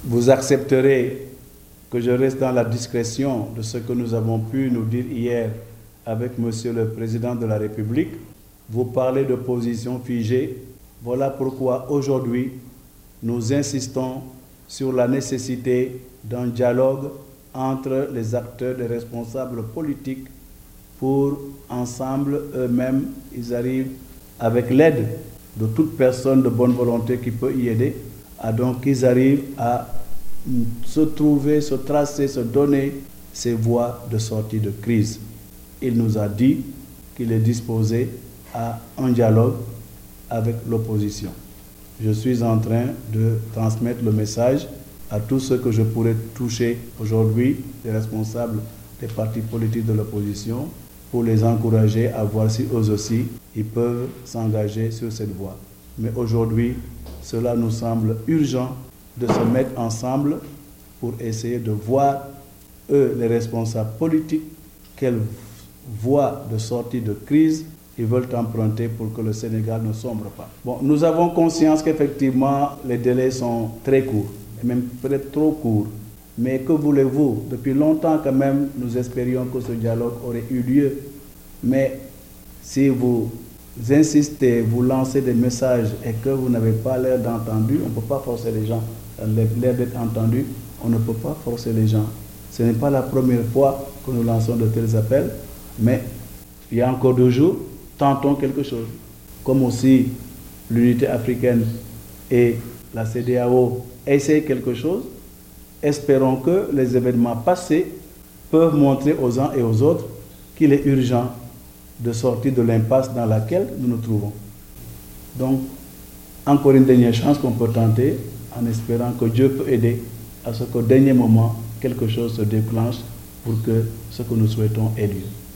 Vous accepterez que je reste dans la discrétion de ce que nous avons pu nous dire hier avec Monsieur le Président de la République. Vous parlez de position figée. Voilà pourquoi aujourd'hui, nous insistons sur la nécessité d'un dialogue entre les acteurs, les responsables politiques pour ensemble, eux-mêmes, ils arrivent avec l'aide de toute personne de bonne volonté qui peut y aider, donc ils arrivent à se trouver, se tracer, se donner ces voies de sortie de crise. Il nous a dit qu'il est disposé à un dialogue avec l'opposition. Je suis en train de transmettre le message à tous ceux que je pourrais toucher aujourd'hui, les responsables des partis politiques de l'opposition, pour les encourager à voir si eux aussi, ils peuvent s'engager sur cette voie. Mais aujourd'hui, cela nous semble urgent de se mettre ensemble pour essayer de voir, eux, les responsables politiques, quelle voie de sortie de crise ils veulent emprunter pour que le Sénégal ne sombre pas. Bon, nous avons conscience qu'effectivement, les délais sont très courts, et même peut-être trop courts. Mais que voulez-vous? Depuis longtemps quand même, nous espérions que ce dialogue aurait eu lieu. Mais si vous insistez, vous lancez des messages et que vous n'avez pas l'air d'entendu, on ne peut pas forcer les gens. L'air d'être entendu, on ne peut pas forcer les gens. Ce n'est pas la première fois que nous lançons de tels appels, mais il y a encore 2 jours, tentons quelque chose. Comme aussi l'unité africaine et la CEDEAO essayent quelque chose, espérons que les événements passés peuvent montrer aux uns et aux autres qu'il est urgent de sortir de l'impasse dans laquelle nous nous trouvons. Donc, encore une dernière chance qu'on peut tenter en espérant que Dieu peut aider à ce qu'au dernier moment, quelque chose se déclenche pour que ce que nous souhaitons ait lieu.